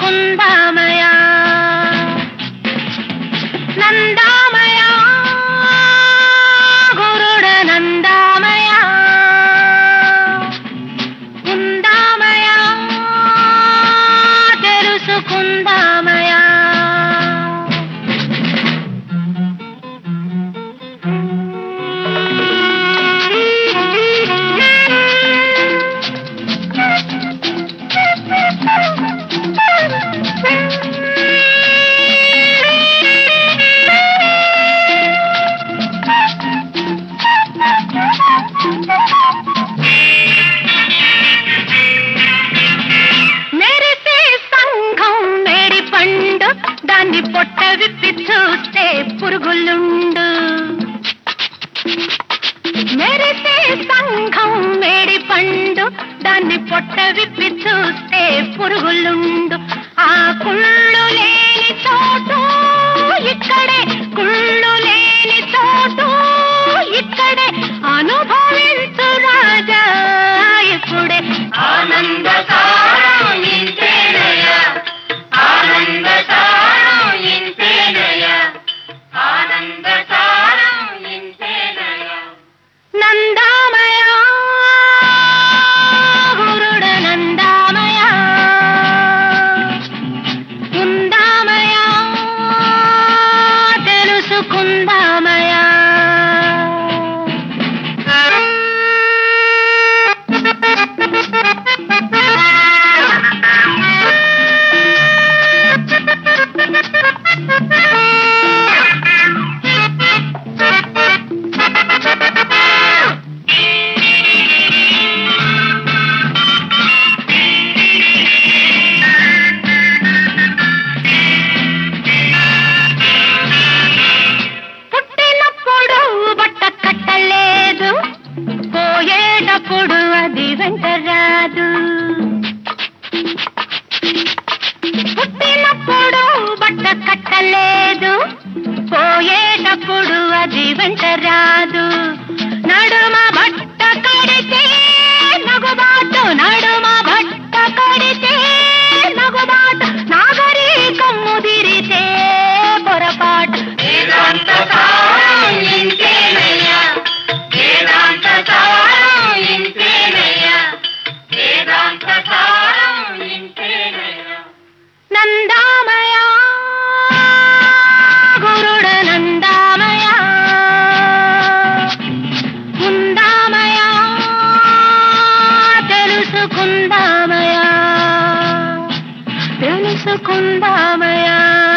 తెలుసుకుందామయా నందామయ గురుడ నందామయ ఉందామయ తెలుసుకుందామయ మెరిసే సంఘం మేడి పండు దాన్ని పొట్ట విప్పి చూస్తే పురుగులుండు మెరిసే సంఘం మేడి పండు దాన్ని పొట్ట విప్పి చూస్తే పురుగులుండు ఆ కుళ్ళు లేని చోటు ఇక్కడే కుళ్ళు లేని చోటు ఇక్కడే అనుభవించు రాజా ఇప్పుడే ఆనంద సారం ఇంతేనయ్యా ఆనంద సారం ఇంతేనయ్యా ఆనంద సారం ఇంతేనయ్యా నందామయ గురుడ నందామయ ఉందామయ తెలుసుకుందామయ పుట్టినప్పుడు బట్ట కట్టలేదు పోయేటప్పుడు అది వెంట రాదు పుట్టినప్పుడు బట్ట కట్టలేదు పోయేటప్పుడు అది వెంట రాదు నడుమ బట్ట కడితే నగుబాటు నడుమ బట్ట కడితే నగుబాటు నాగరికం ముదిరితే పొరపాటు వేదాంత సారం ఇంతేనయ్యా వేదాంత సారం ఇంతేనయ్యా వేదాంత సారం ఇంతేనయ్యా నందామయ గురుడ నందామయ ఉందామయ తెలుసుకుందామయ తెలుసుకుందామయ